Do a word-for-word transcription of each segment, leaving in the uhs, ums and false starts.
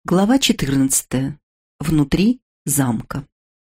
Глава четырнадцатая. Внутри замка.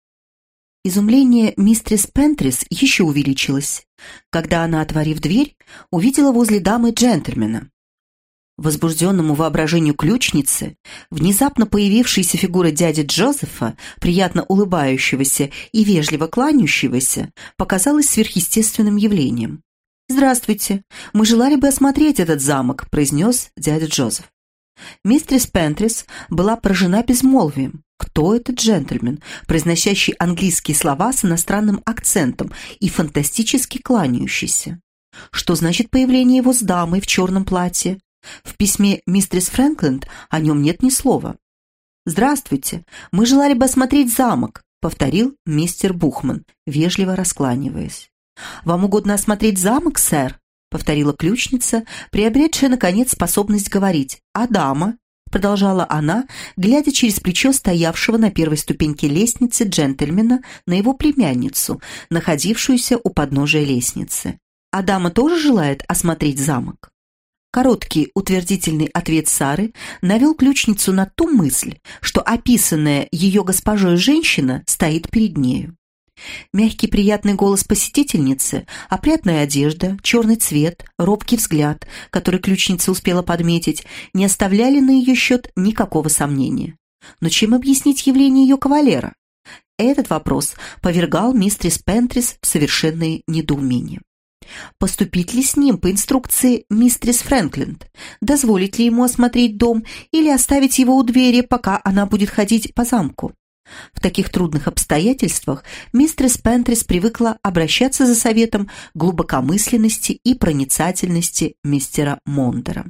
Изумление мистерис Пентрис еще увеличилось, когда она, отворив дверь, увидела возле дамы джентльмена. Возбужденному воображению ключницы внезапно появившаяся фигура дяди Джозефа, приятно улыбающегося и вежливо кланяющегося, показалась сверхъестественным явлением. «Здравствуйте, мы желали бы осмотреть этот замок», — произнес дядя Джозеф. Мистерис Пентрис была поражена безмолвием. Кто этот джентльмен, произносящий английские слова с иностранным акцентом и фантастически кланяющийся? Что значит появление его с дамой в черном платье? В письме мистерис Фрэнклин о нем нет ни слова. «Здравствуйте, мы желали бы осмотреть замок», — повторил мистер Бухман, вежливо раскланиваясь. «Вам угодно осмотреть замок, сэр?» — повторила ключница, приобретшая, наконец, способность говорить. «А дама?» — продолжала она, глядя через плечо стоявшего на первой ступеньке лестницы джентльмена на его племянницу, находившуюся у подножия лестницы. «А дама тоже желает осмотреть замок?» Короткий утвердительный ответ Сары навел ключницу на ту мысль, что описанная ее госпожой женщина стоит перед нею. Мягкий приятный голос посетительницы, опрятная одежда, черный цвет, робкий взгляд, который ключница успела подметить, не оставляли на ее счет никакого сомнения. Но чем объяснить явление ее кавалера? Этот вопрос повергал мистерис Пентрис в совершенное недоумение. Поступить ли с ним по инструкции мистерис Фрэнклин? Дозволить ли ему осмотреть дом или оставить его у двери, пока она будет ходить по замку? В таких трудных обстоятельствах мистерис Пентрис привыкла обращаться за советом к глубокомысленности и проницательности мистера Мондера.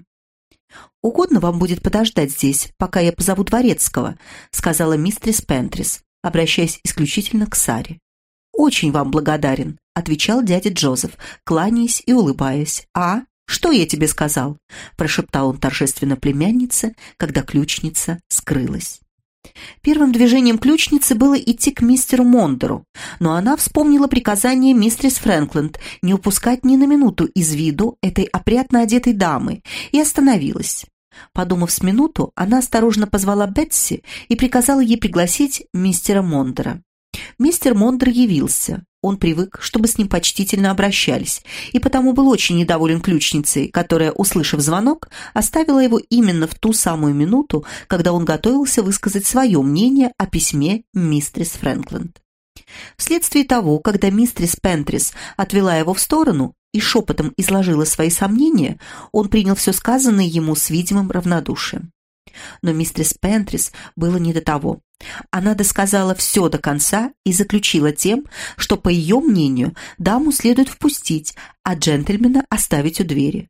«Угодно вам будет подождать здесь, пока я позову дворецкого», сказала мистерис Пентрис, обращаясь исключительно к Саре. «Очень вам благодарен», — отвечал дядя Джозеф, кланяясь и улыбаясь. «А? Что я тебе сказал?» — прошептал он торжественно племяннице, когда ключница скрылась. Первым движением ключницы было идти к мистеру Мондеру, но она вспомнила приказание мистерис Фрэнклин не упускать ни на минуту из виду этой опрятно одетой дамы и остановилась. Подумав с минуту, она осторожно позвала Бетси и приказала ей пригласить мистера Мондера. Мистер Мондер явился. Он привык, чтобы с ним почтительно обращались, и потому был очень недоволен ключницей, которая, услышав звонок, оставила его именно в ту самую минуту, когда он готовился высказать свое мнение о письме мистерис Фрэнклин. Вследствие того, когда мистерис Пентрис отвела его в сторону и шепотом изложила свои сомнения, он принял все сказанное ему с видимым равнодушием. Но мистерис Пентрис было не до того. Она досказала все до конца и заключила тем, что, по ее мнению, даму следует впустить, а джентльмена оставить у двери.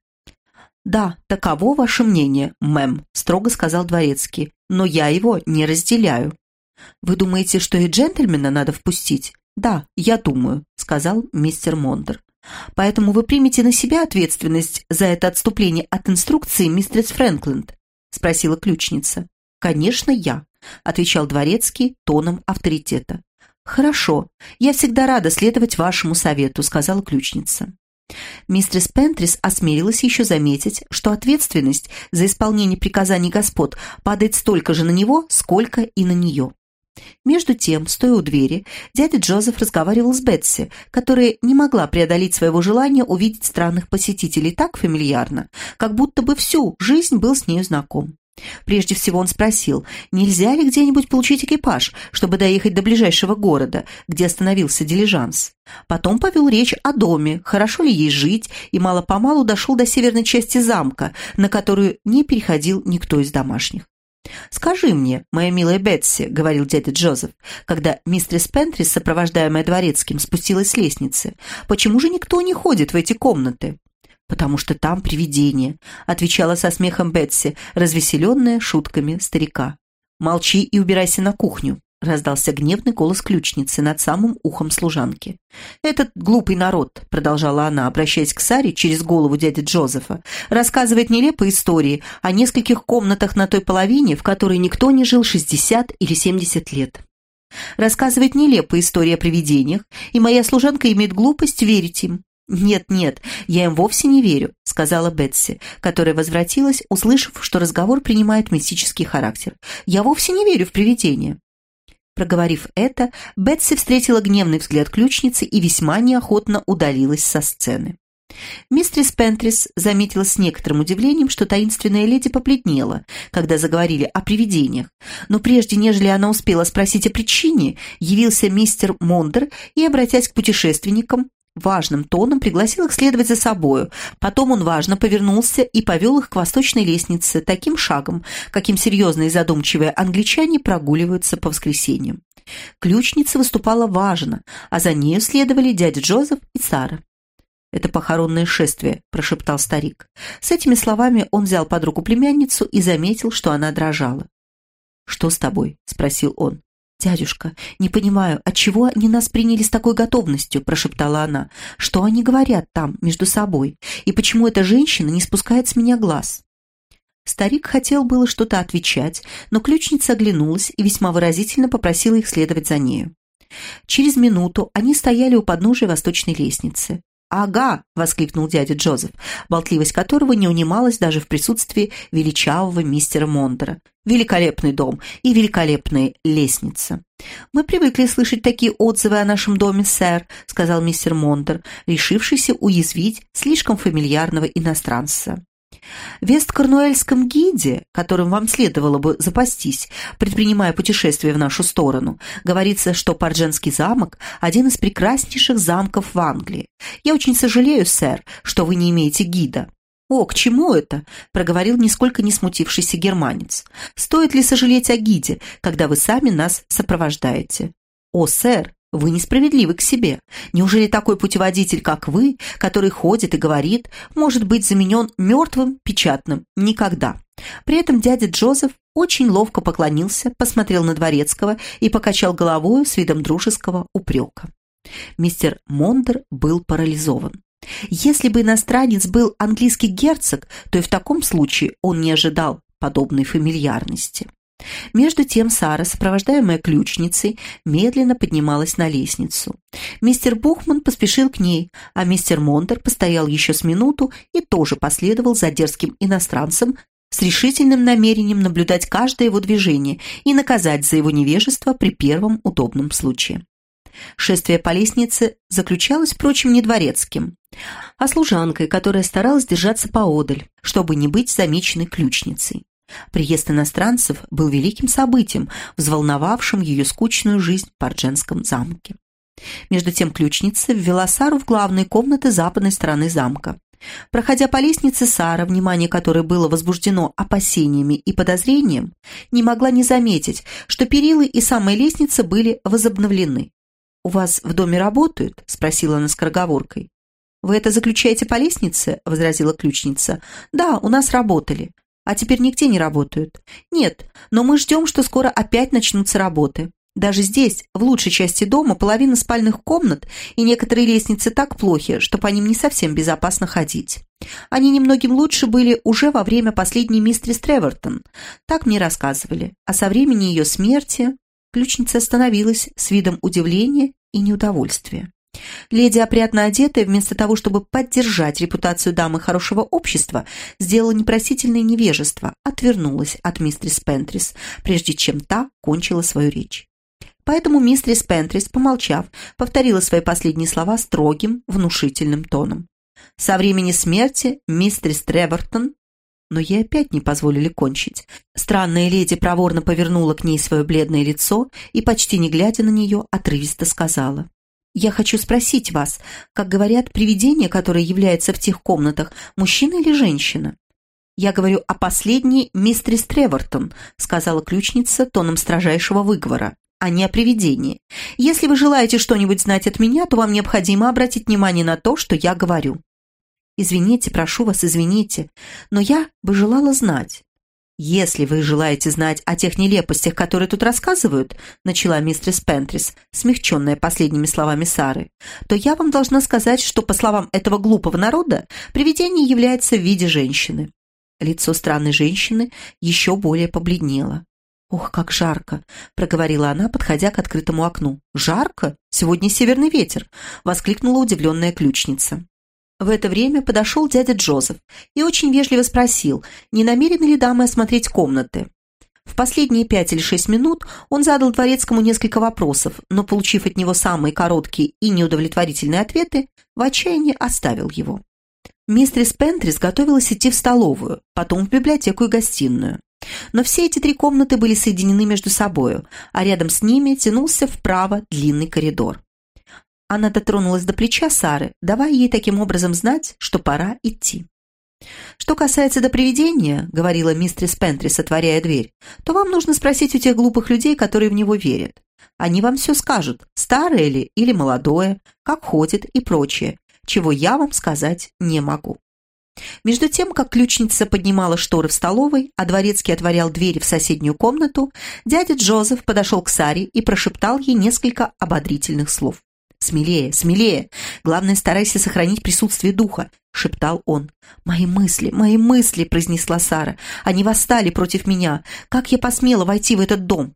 «Да, таково ваше мнение, мэм», — строго сказал дворецкий, «но я его не разделяю». «Вы думаете, что и джентльмена надо впустить?» «Да, я думаю», — сказал мистер Мондер. «Поэтому вы примете на себя ответственность за это отступление от инструкции мистерис Фрэнклин?» — спросила ключница. «Конечно, я», — отвечал дворецкий тоном авторитета. «Хорошо, я всегда рада следовать вашему совету», — сказала ключница. Мистерис Пентрис осмелилась еще заметить, что ответственность за исполнение приказаний господ падает столько же на него, сколько и на нее. Между тем, стоя у двери, дядя Джозеф разговаривал с Бетси, которая не могла преодолеть своего желания увидеть странных посетителей так фамильярно, как будто бы всю жизнь был с нею знаком. Прежде всего он спросил, нельзя ли где-нибудь получить экипаж, чтобы доехать до ближайшего города, где остановился дилижанс. Потом повел речь о доме, хорошо ли ей жить, и мало-помалу дошел до северной части замка, на которую не переходил никто из домашних. «Скажи мне, моя милая Бетси», — говорил дядя Джозеф, когда мистерис Пентрис, сопровождаемая дворецким, спустилась с лестницы, «почему же никто не ходит в эти комнаты?» «Потому что там привидение», — отвечала со смехом Бетси, развеселенная шутками старика. «Молчи и убирайся на кухню», — раздался гневный голос ключницы над самым ухом служанки. «Этот глупый народ», — продолжала она, обращаясь к Саре через голову дяди Джозефа, «рассказывает нелепые истории о нескольких комнатах на той половине, в которой никто не жил шестьдесят или семьдесят лет. Рассказывает нелепые истории о привидениях, и моя служанка имеет глупость верить им. «Нет-нет, я им вовсе не верю», — сказала Бетси, которая возвратилась, услышав, что разговор принимает мистический характер. «Я вовсе не верю в привидения». Проговорив это, Бетси встретила гневный взгляд ключницы и весьма неохотно удалилась со сцены. Мистерис Пентрис заметила с некоторым удивлением, что таинственная леди побледнела, когда заговорили о привидениях, но прежде, нежели она успела спросить о причине, явился мистер Мондер и, обратясь к путешественникам, важным тоном пригласил их следовать за собою. Потом он важно повернулся и повел их к восточной лестнице таким шагом, каким серьезные и задумчивые англичане прогуливаются по воскресеньям. Ключница выступала важно, а за нею следовали дядя Джозеф и Сара. «Это похоронное шествие», – прошептал старик. С этими словами он взял под руку племянницу и заметил, что она дрожала. «Что с тобой?» – спросил он. «Дядюшка, не понимаю, отчего они нас приняли с такой готовностью», – прошептала она. «Что они говорят там, между собой? И почему эта женщина не спускает с меня глаз?» Старик хотел было что-то отвечать, но ключница оглянулась и весьма выразительно попросила их следовать за нею. Через минуту они стояли у подножия восточной лестницы. «Ага!» — воскликнул дядя Джозеф, болтливость которого не унималась даже в присутствии величавого мистера Мондера. «Великолепный дом и великолепная лестница!» «Мы привыкли слышать такие отзывы о нашем доме, сэр», — сказал мистер Мондер, решившийся уязвить слишком фамильярного иностранца. В Вест-Корнуэльском гиде, которым вам следовало бы запастись, предпринимая путешествие в нашу сторону, говорится, что Пардженский замок – один из прекраснейших замков в Англии. Я очень сожалею, сэр, что вы не имеете гида. «О, к чему это?» – проговорил нисколько не смутившийся германец. «Стоит ли сожалеть о гиде, когда вы сами нас сопровождаете?» «О, сэр, вы несправедливы к себе. Неужели такой путеводитель, как вы, который ходит и говорит, может быть заменен мертвым печатным? Никогда». При этом дядя Джозеф очень ловко поклонился, посмотрел на Дворецкого и покачал головою с видом дружеского упрека. Мистер Мондер был парализован. Если бы иностранец был английский герцог, то и в таком случае он не ожидал подобной фамильярности. Между тем Сара, сопровождаемая ключницей, медленно поднималась на лестницу. Мистер Бухман поспешил к ней, а мистер Мондер постоял еще с минуту и тоже последовал за дерзким иностранцем с решительным намерением наблюдать каждое его движение и наказать за его невежество при первом удобном случае. Шествие по лестнице заключалось, впрочем, не дворецким, а служанкой, которая старалась держаться поодаль, чтобы не быть замеченной ключницей. Приезд иностранцев был великим событием, взволновавшим ее скучную жизнь в Пардженском замке. Между тем ключница ввела Сару в главные комнаты западной стороны замка. Проходя по лестнице, Сара, внимание которой было возбуждено опасениями и подозрением, не могла не заметить, что перилы и самая лестница были возобновлены. «У вас в доме работают?» – спросила она скороговоркой. «Вы это заключаете по лестнице?» – возразила ключница. «Да, у нас работали. А теперь нигде не работают. Нет, но мы ждем, что скоро опять начнутся работы. Даже здесь, в лучшей части дома, половина спальных комнат и некоторые лестницы так плохи, что по ним не совсем безопасно ходить. Они немногим лучше были уже во время последней мистерис Тревортон. Так мне рассказывали. А со времени ее смерти ключница остановилась с видом удивления и неудовольствия. Леди, опрятно одетая, вместо того, чтобы поддержать репутацию дамы хорошего общества, сделала непростительное невежество, отвернулась от мистерис Пентрис, прежде чем та кончила свою речь. Поэтому мистерис Пентрис, помолчав, повторила свои последние слова строгим, внушительным тоном. «Со времени смерти мистерис Тревортон...» Но ей опять не позволили кончить. Странная леди проворно повернула к ней свое бледное лицо и, почти не глядя на нее, отрывисто сказала: «Я хочу спросить вас, как говорят, привидение, которое является в тех комнатах, мужчина или женщина?» «Я говорю о последней мистерис Тревортон», сказала ключница тоном строжайшего выговора, «а не о привидении. Если вы желаете что-нибудь знать от меня, то вам необходимо обратить внимание на то, что я говорю». «Извините, прошу вас, извините, но я бы желала знать». «Если вы желаете знать о тех нелепостях, которые тут рассказывают», начала мистерис Пентрис, смягченная последними словами Сары, «то я вам должна сказать, что, по словам этого глупого народа, привидение является в виде женщины». Лицо странной женщины еще более побледнело. «Ох, как жарко!» – проговорила она, подходя к открытому окну. «Жарко? Сегодня северный ветер!» – воскликнула удивленная ключница. В это время подошел дядя Джозеф и очень вежливо спросил, не намерены ли дамы осмотреть комнаты. В последние пять или шесть минут он задал дворецкому несколько вопросов, но, получив от него самые короткие и неудовлетворительные ответы, в отчаянии оставил его. Мистерис Пентрис готовилась идти в столовую, потом в библиотеку и гостиную. Но все эти три комнаты были соединены между собою, а рядом с ними тянулся вправо длинный коридор. Она дотронулась до плеча Сары, давая ей таким образом знать, что пора идти. «Что касается до привидения, — говорила мистерис Пентрис, отворяя дверь, — то вам нужно спросить у тех глупых людей, которые в него верят. Они вам все скажут, старое ли или молодое, как ходит и прочее, чего я вам сказать не могу». Между тем, как ключница поднимала шторы в столовой, а дворецкий отворял двери в соседнюю комнату, дядя Джозеф подошел к Саре и прошептал ей несколько ободрительных слов. «Смелее, смелее! Главное, старайся сохранить присутствие духа», — шептал он. «Мои мысли, мои мысли!» — произнесла Сара. «Они восстали против меня. Как я посмела войти в этот дом?»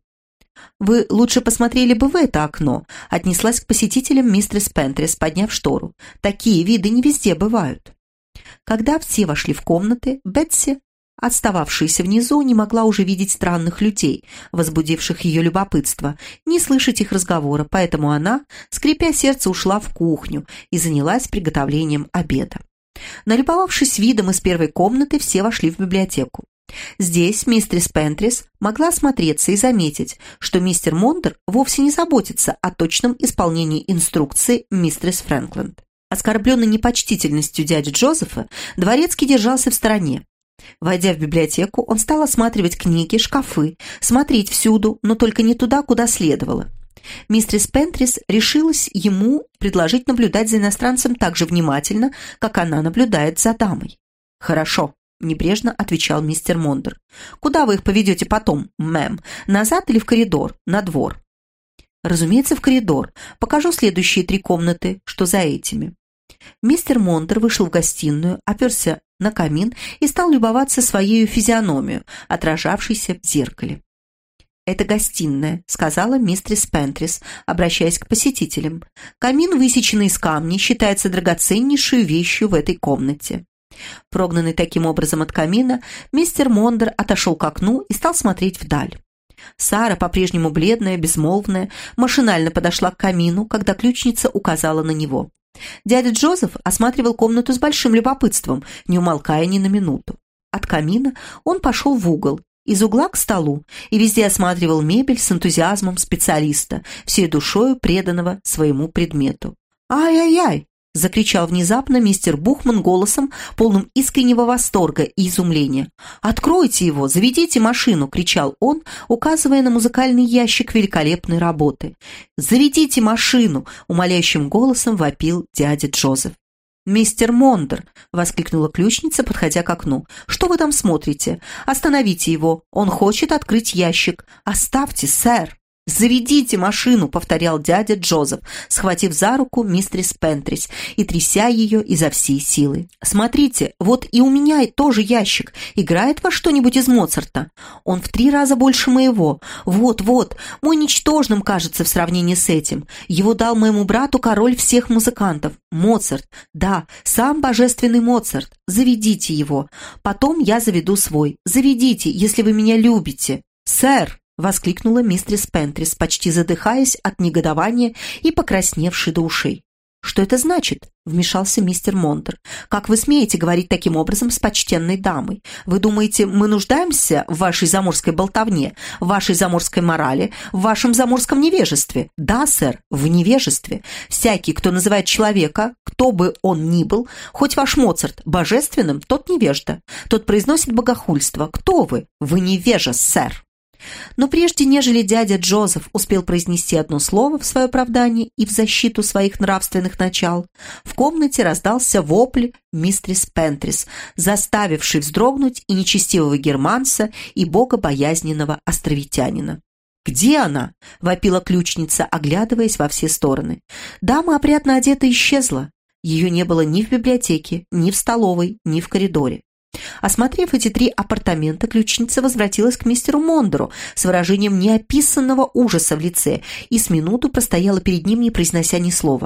«Вы лучше посмотрели бы в это окно», — отнеслась к посетителям мистерис Пентрис, подняв штору. «Такие виды не везде бывают». Когда все вошли в комнаты, Бетси, отстававшаяся внизу, не могла уже видеть странных людей, возбудивших ее любопытство, не слышать их разговора, поэтому она, скрипя сердце, ушла в кухню и занялась приготовлением обеда. Налюбовавшись видом из первой комнаты, все вошли в библиотеку. Здесь мистерис Пентрис могла осмотреться и заметить, что мистер Мондер вовсе не заботится о точном исполнении инструкции мистерис Фрэнкленд. Оскорбленный непочтительностью дяди Джозефа, дворецкий держался в стороне. Войдя в библиотеку, он стал осматривать книги, шкафы, смотреть всюду, но только не туда, куда следовало. Мистерис Пентрис решилась ему предложить наблюдать за иностранцем так же внимательно, как она наблюдает за дамой. «Хорошо», — небрежно отвечал мистер Мондер. «Куда вы их поведете потом, мэм? Назад или в коридор, на двор?» «Разумеется, в коридор. Покажу следующие три комнаты, что за этими». Мистер Мондер вышел в гостиную, оперся на камин и стал любоваться своей физиономией, отражавшейся в зеркале. «Это гостиная», — сказала мистерис Пентрис, обращаясь к посетителям. «Камин, высеченный из камня, считается драгоценнейшей вещью в этой комнате». Прогнанный таким образом от камина, мистер Мондер отошел к окну и стал смотреть вдаль. Сара, по-прежнему бледная, безмолвная, машинально подошла к камину, когда ключница указала на него. Дядя Джозеф осматривал комнату с большим любопытством, не умолкая ни на минуту. От камина он пошел в угол, из угла к столу, и везде осматривал мебель с энтузиазмом специалиста, всей душою преданного своему предмету. «Ай-яй-яй!» — закричал внезапно мистер Бухман голосом, полным искреннего восторга и изумления. «Откройте его, заведите машину!» — кричал он, указывая на музыкальный ящик великолепной работы. «Заведите машину!» — умоляющим голосом вопил дядя Джозеф. «Мистер Мондер!» — воскликнула ключница, подходя к окну. «Что вы там смотрите? Остановите его! Он хочет открыть ящик! Оставьте, сэр!» «Заведите машину!» — повторял дядя Джозеф, схватив за руку мистерис Пентрис и тряся ее изо всей силы. «Смотрите, вот и у меня тоже ящик. Играет во что-нибудь из Моцарта? Он в три раза больше моего. Вот-вот, мой ничтожным кажется в сравнении с этим. Его дал моему брату король всех музыкантов. Моцарт, да, сам божественный Моцарт. Заведите его. Потом я заведу свой. Заведите, если вы меня любите. Сэр!» — воскликнула мистерис Пентрис, почти задыхаясь от негодования и покрасневшей до ушей. «Что это значит?» — вмешался мистер Мондер. «Как вы смеете говорить таким образом с почтенной дамой? Вы думаете, мы нуждаемся в вашей заморской болтовне, в вашей заморской морали, в вашем заморском невежестве? Да, сэр, в невежестве. Всякий, кто называет человека, кто бы он ни был, хоть ваш Моцарт, божественным, тот невежда. Тот произносит богохульство. Кто вы? Вы невежа, сэр». Но прежде нежели дядя Джозеф успел произнести одно слово в свое оправдание и в защиту своих нравственных начал, в комнате раздался вопль мистерис Пентрис, заставивший вздрогнуть и нечестивого германца, и богобоязненного островитянина. «Где она?» — вопила ключница, оглядываясь во все стороны. Дама, опрятно одета, исчезла. Ее не было ни в библиотеке, ни в столовой, ни в коридоре. Осмотрев эти три апартамента, ключница возвратилась к мистеру Мондеру с выражением неописанного ужаса в лице и с минуту простояла перед ним, не произнося ни слова.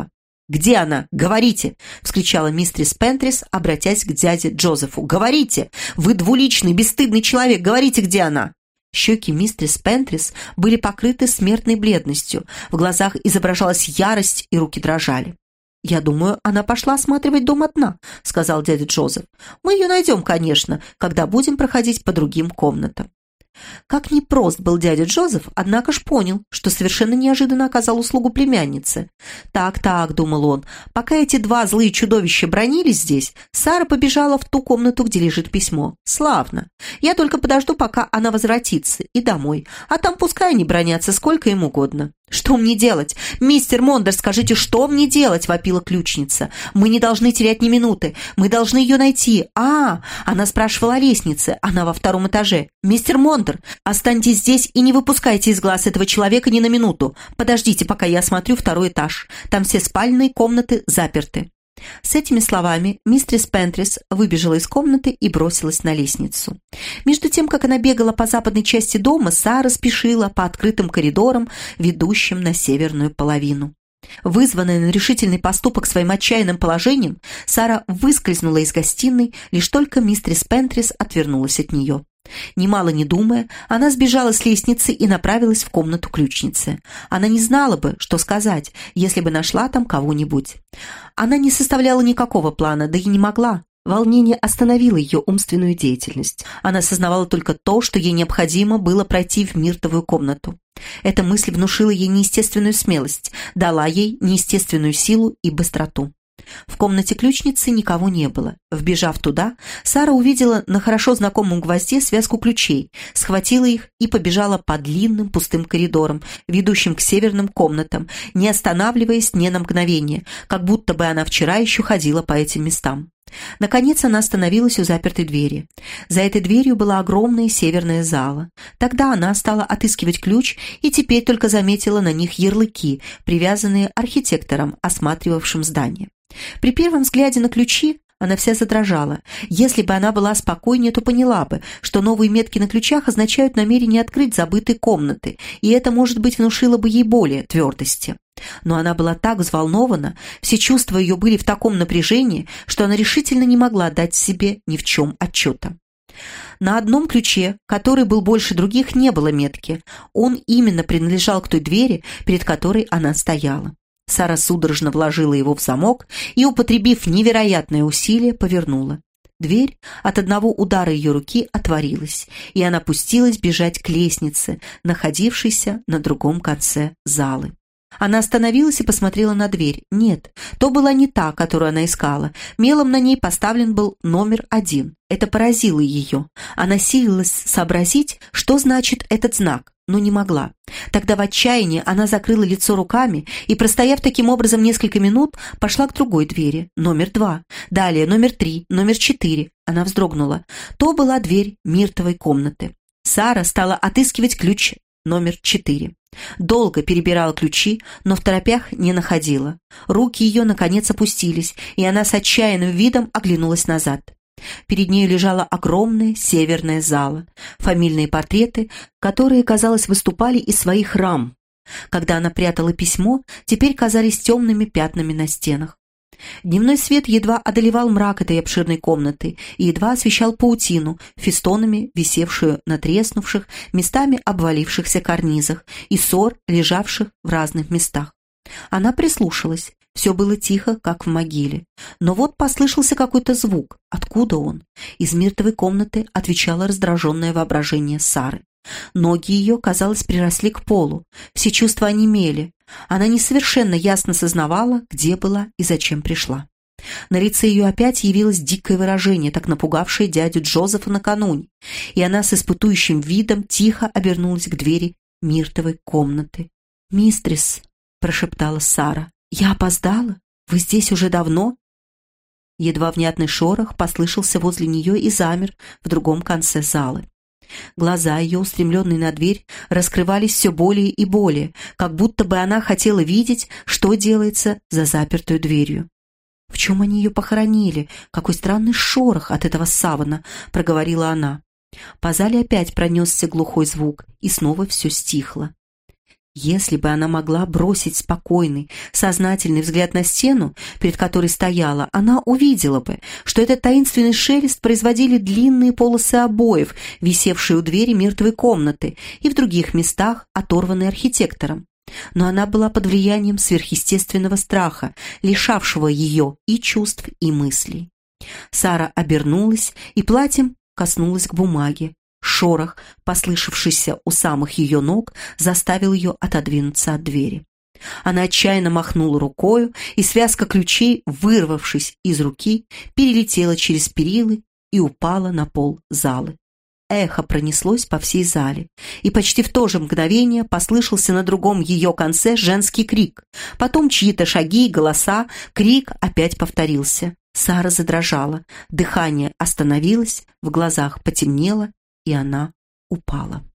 Где она? Говорите!» — вскричала мистерис Пентрис, обратясь к дяде Джозефу. «Говорите! Вы двуличный, бесстыдный человек! Говорите, где она!» Щеки мистерис Пентрис были покрыты смертной бледностью, в глазах изображалась ярость и руки дрожали. «Я думаю, она пошла осматривать дом одна», — сказал дядя Джозеф. «Мы ее найдем, конечно, когда будем проходить по другим комнатам». Как ни прост был дядя Джозеф, однако ж понял, что совершенно неожиданно оказал услугу племяннице. «Так-так», — думал он, — «пока эти два злые чудовища бранились здесь, Сара побежала в ту комнату, где лежит письмо. Славно. Я только подожду, пока она возвратится, и домой, а там пускай они бранятся сколько им угодно». «Что мне делать? Мистер Мондер, скажите, что мне делать?» — вопила ключница. «Мы не должны терять ни минуты. Мы должны ее найти. А, она спрашивала о лестнице. Она во втором этаже. Мистер Мондер, останьтесь здесь и не выпускайте из глаз этого человека ни на минуту. Подождите, пока я осмотрю второй этаж. Там все спальные комнаты заперты». С этими словами мистерис Пентрис выбежала из комнаты и бросилась на лестницу. Между тем, как она бегала по западной части дома, Сара спешила по открытым коридорам, ведущим на северную половину. Вызванная на решительный поступок своим отчаянным положением, Сара выскользнула из гостиной, лишь только мистерис Пентрис отвернулась от нее. Немало не думая, она сбежала с лестницы и направилась в комнату ключницы. Она не знала бы, что сказать, если бы нашла там кого-нибудь. Она не составляла никакого плана, да и не могла. Волнение остановило ее умственную деятельность. Она сознавала только то, что ей необходимо было пройти в миртовую комнату. Эта мысль внушила ей неестественную смелость, дала ей неестественную силу и быстроту. В комнате ключницы никого не было. Вбежав туда, Сара увидела на хорошо знакомом гвозде связку ключей, схватила их и побежала по длинным пустым коридорам, ведущим к северным комнатам, не останавливаясь ни на мгновение, как будто бы она вчера еще ходила по этим местам. Наконец она остановилась у запертой двери. За этой дверью была огромная северная зала. Тогда она стала отыскивать ключ и теперь только заметила на них ярлыки, привязанные архитектором, осматривавшим здание. При первом взгляде на ключи она вся задрожала. Если бы она была спокойнее, то поняла бы, что новые метки на ключах означают намерение открыть забытые комнаты, и это, может быть, внушило бы ей более твердости. Но она была так взволнована, все чувства ее были в таком напряжении, что она решительно не могла дать себе ни в чем отчета. На одном ключе, который был больше других, не было метки. Он именно принадлежал к той двери, перед которой она стояла. Сара судорожно вложила его в замок и, употребив невероятное усилие, повернула. Дверь от одного удара ее руки отворилась, и она пустилась бежать к лестнице, находившейся на другом конце залы. Она остановилась и посмотрела на дверь. Нет, то была не та, которую она искала. Мелом на ней поставлен был номер один. Это поразило ее. Она силилась сообразить, что значит этот знак, но не могла. Тогда в отчаянии она закрыла лицо руками и, простояв таким образом несколько минут, пошла к другой двери, номер два. Далее номер три, номер четыре. Она вздрогнула. То была дверь миртовой комнаты. Сара стала отыскивать ключ номер четыре. Долго перебирала ключи, но в торопях не находила. Руки ее, наконец, опустились, и она с отчаянным видом оглянулась назад. Перед ней лежала огромная северная зала, фамильные портреты, которые, казалось, выступали из своих рам. Когда она прятала письмо, теперь казались темными пятнами на стенах. Дневной свет едва одолевал мрак этой обширной комнаты и едва освещал паутину, фестонами, висевшую на треснувших, местами обвалившихся карнизах, и ссор, лежавших в разных местах. Она прислушалась. Все было тихо, как в могиле. Но вот послышался какой-то звук. Откуда он? Из миртовой комнаты отвечало раздраженное воображение Сары. Ноги ее, казалось, приросли к полу. Все чувства онемели. Она несовершенно ясно сознавала, где была и зачем пришла. На лице ее опять явилось дикое выражение, так напугавшее дядю Джозефа накануне, и она с испытующим видом тихо обернулась к двери миртовой комнаты. «Мистрис», — прошептала Сара, — «я опоздала? Вы здесь уже давно?» Едва внятный шорох послышался возле нее и замер в другом конце залы. Глаза ее, устремленные на дверь, раскрывались все более и более, как будто бы она хотела видеть, что делается за запертую дверью. «В чем они ее похоронили? Какой странный шорох от этого савана!» — проговорила она. По зале опять пронесся глухой звук, и снова все стихло. Если бы она могла бросить спокойный, сознательный взгляд на стену, перед которой стояла, она увидела бы, что этот таинственный шелест производили длинные полосы обоев, висевшие у двери мертвой комнаты и в других местах, оторванные архитектором. Но она была под влиянием сверхъестественного страха, лишавшего ее и чувств, и мыслей. Сара обернулась и платьем коснулась к бумаге. Шорох, послышавшийся у самых ее ног, заставил ее отодвинуться от двери. Она отчаянно махнула рукою, и связка ключей, вырвавшись из руки, перелетела через перилы и упала на пол залы. Эхо пронеслось по всей зале, и почти в то же мгновение послышался на другом ее конце женский крик. Потом чьи-то шаги и голоса, крик опять повторился. Сара задрожала, дыхание остановилось, в глазах потемнело, и она упала.